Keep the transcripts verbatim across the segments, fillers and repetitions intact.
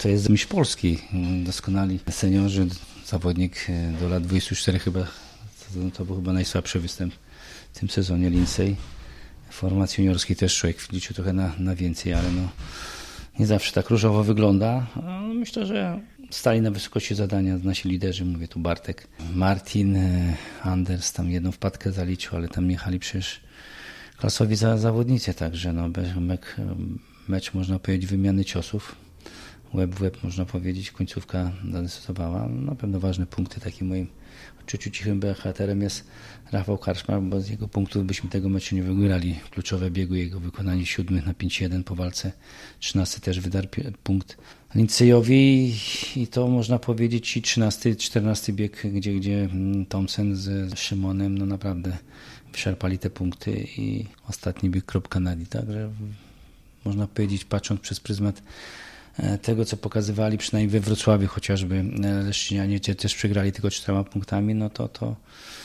to jest mistrz Polski. Doskonali seniorzy, zawodnik do lat dwudziestu czterech chyba, to, to był chyba najsłabszy występ w tym sezonie Lindsay. W formacji juniorskiej też człowiek liczył trochę na, na więcej, ale no nie zawsze tak różowo wygląda. Myślę, że stali na wysokości zadania nasi liderzy, mówię tu Bartek, Martin, Anders tam jedną wpadkę zaliczył, ale tam jechali przecież klasowi za, zawodnicy, także no, mecz, mecz można powiedzieć wymiany ciosów, łeb w łeb można powiedzieć, końcówka zadecydowała. Na pewno ważne punkty, takim moim odczuciu cichym bohaterem jest Rafał Karczmar, bo z jego punktów byśmy tego meczu nie wygrali. Kluczowe biegu, jego wykonanie siódmy na pięć jeden po walce, trzynasty też wydarł punkt Lindsay i to można powiedzieć i trzynasty, czternasty bieg, gdzie, gdzie Thompson z Szymonem no naprawdę wyczerpali te punkty i ostatni bieg kropka nadi, także można powiedzieć, patrząc przez pryzmat tego, co pokazywali przynajmniej we Wrocławiu chociażby Leszczynianie, gdzie też przegrali tylko czterema punktami, no to to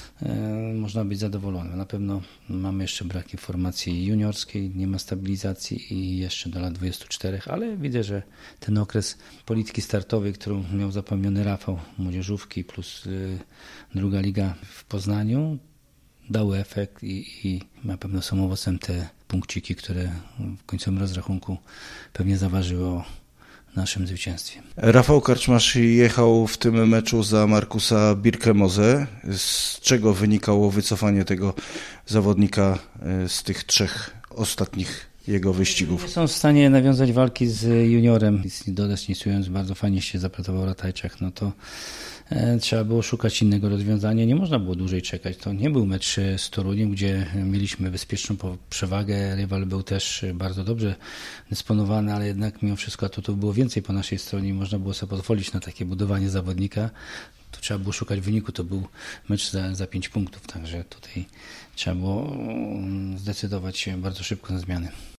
e, można być zadowolonym. Na pewno mamy jeszcze braki w formacji juniorskiej, nie ma stabilizacji i jeszcze do lat dwudziestu czterech, ale widzę, że ten okres polityki startowej, którą miał zapewniony Rafał, młodzieżówki plus y, druga liga w Poznaniu, dały efekt i, i na pewno są owocem te punkciki, które w końcowym rozrachunku pewnie zaważyły o naszym zwycięstwie. Rafał Karczmarz jechał w tym meczu za Markusa Birkemose. Z czego wynikało wycofanie tego zawodnika z tych trzech ostatnich jego wyścigów? Nie są w stanie nawiązać walki z juniorem. Dodać nie bardzo fajnie się zaprezentował Ratajczak, no to e, trzeba było szukać innego rozwiązania. Nie można było dłużej czekać. To nie był mecz z Toruniem, gdzie mieliśmy bezpieczną przewagę. Rywal był też bardzo dobrze dysponowany, ale jednak mimo wszystko to, to było więcej po naszej stronie. Można było sobie pozwolić na takie budowanie zawodnika. Tu trzeba było szukać wyniku. To był mecz za, za pięć punktów, także tutaj trzeba było zdecydować się bardzo szybko na zmiany.